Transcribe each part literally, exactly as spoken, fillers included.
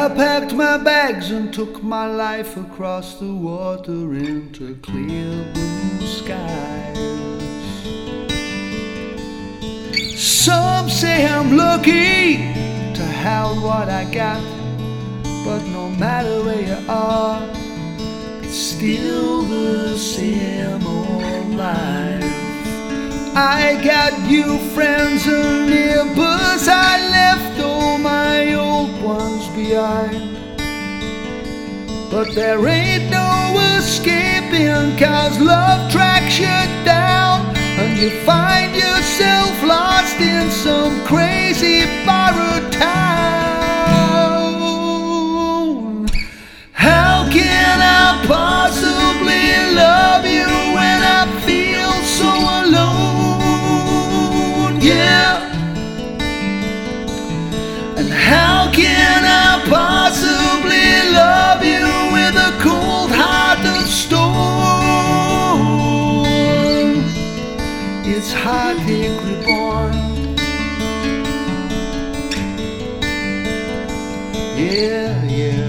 I packed my bags and took my life across the water into clear blue skies. Some say I'm lucky to have what I got, but no matter where you are, it's still the same old life. I got new friends and neighbors, I left all my old ones behind. But there ain't no escaping, 'cause love tracks you down, and you find yourself lost in some crazy borrowed town. How can I possibly love you when I feel so alone? Yeah. And how can I possibly love you with a cold heart of stone? It's heartache reborn. Yeah, yeah.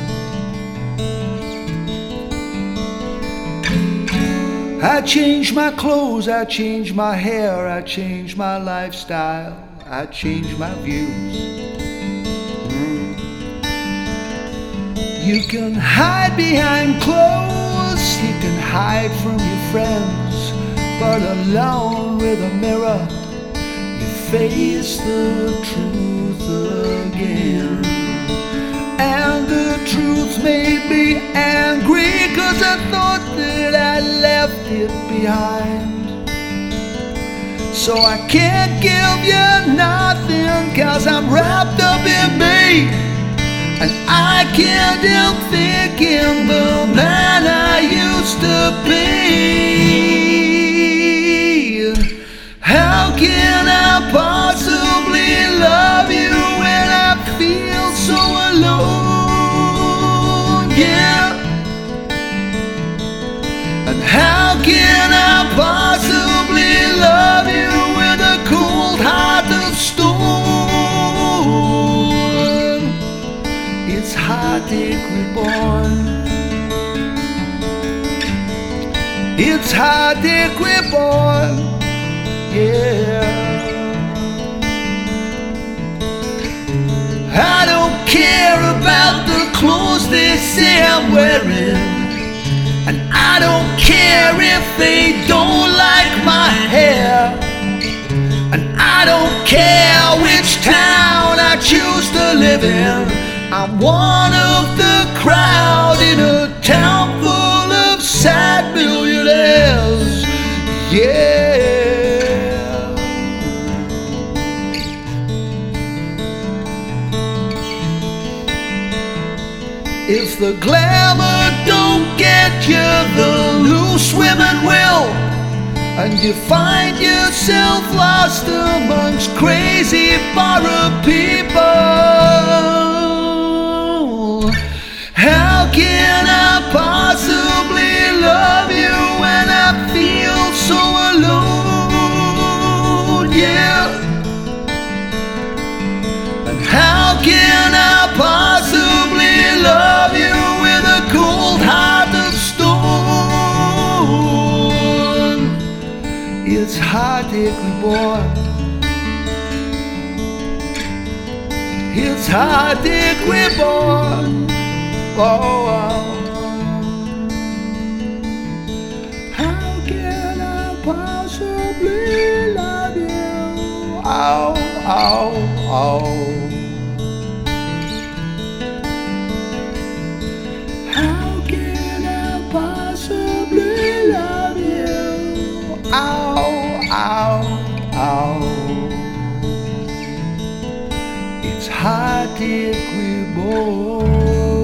I changed my clothes, I changed my hair, I changed my lifestyle, I changed my views. Mm. You can hide behind clothes, you can hide from your friends, but alone with a mirror, you face the truth again. And the truth made me angry, 'cause I thought that I left it behind. So I can't give you nothing, 'cause I'm wrapped up in me, and I can't help thinking the man I used to be. How can I possibly love you when I feel so alone? Yeah. And how can I possibly love you with a cold heart of stone? It's heartache reborn. It's heartache reborn. Yeah. I don't care about the clothes they say I'm wearing, and I don't care if they don't like my hair, and I don't care which town I choose to live in. I'm one of the crowd in a town full of sad millionaires. Yeah. If the glamour don't get you, the loose women will, and you find yourself lost amongst crazy borrowed people. How can I possibly love you when I feel so alone? Yeah. And how can I possibly love you with a cold heart of stone? It's heartache reborn. It's heartache reborn. Oh, oh. How can I possibly love you? Oh, oh, oh. Possibly love you. Ow, ow, ow. It's heartache reborn.